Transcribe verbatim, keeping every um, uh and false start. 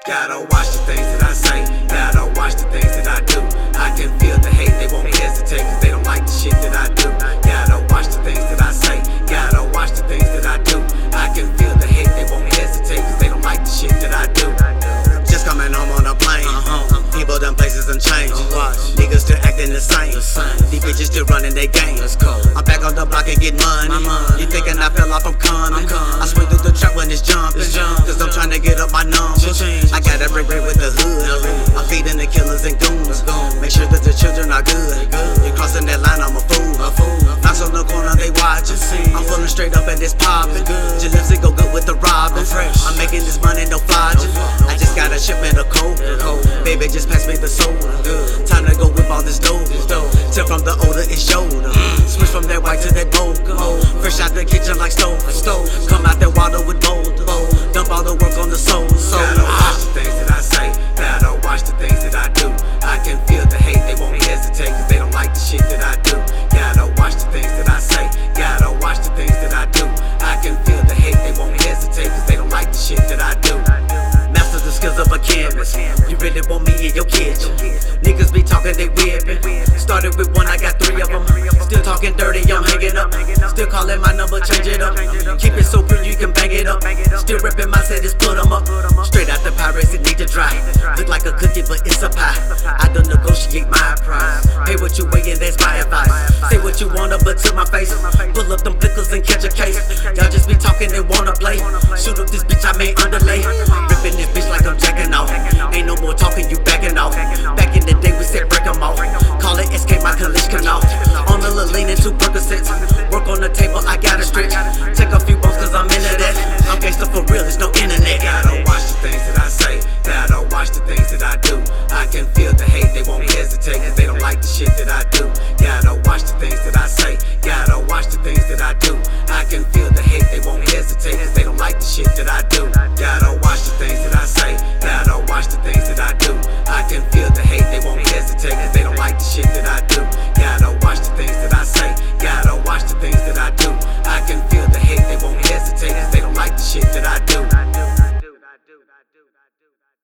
Gotta watch the things that I say, gotta watch the things that I do. I can feel the hate, they won't hesitate cause they don't like the shit that I do. Gotta watch the things that I say, gotta watch the things that I do. I can feel the hate, they won't hesitate cause they don't like the shit that I do. Just coming home on a plane, uh-huh. People done places and changed. Niggas still acting the same. These bitches still running their game. I'm back on the block and get money. You thinking I fell off, I'm coming. I swing through the trap when it's jumping, cause I'm trying to get up my numbers. I gotta break bread with the hood. I'm feeding the killers and goons. Make sure that the children are good. You crossing that line, I'm a fool. Knocks on the corner, they watching. I'm pulling straight up and it's popping. Your lips, it go good with the robin. I'm making this money, no flogging. I just got a shipment of coke. Baby, just pass me the soda. Time to go whip all this dope. Tip from the odor, it's Yoda. Switch from that white to that mocha. Fresh out the kitchen like stove. Come out that water with boulder. Dump all the work on the soul. Gotta watch the things that I say, gotta watch the things that I do. I can feel the hate, they won't hesitate cause they don't like the shit that I do. Gotta watch the things that I say, gotta watch the things that I do. I can feel the hate, they won't hesitate cause they don't like the shit that I do. Master the skills of a canvas. You really want me in your kitchen. Niggas be talking, they whipping. Started with one, I got three of them. Still talking dirty, I'm hanging up. Still calling my number, change it up. Keep it so pretty, you can bang it up. Still ripping my set, just put them up. Straight out the Pyrex, it need to dry. Look like a cookie, but it's a pie. I don't negotiate my price. Pay what you weigh and that's my advice. Say what you wanna, but to my face. Pull up them blickers and catch a case. Y'all just be talking, they wanna play. Shoot up this bitch, I may underlay. Ripping this bitch like I'm jacking off.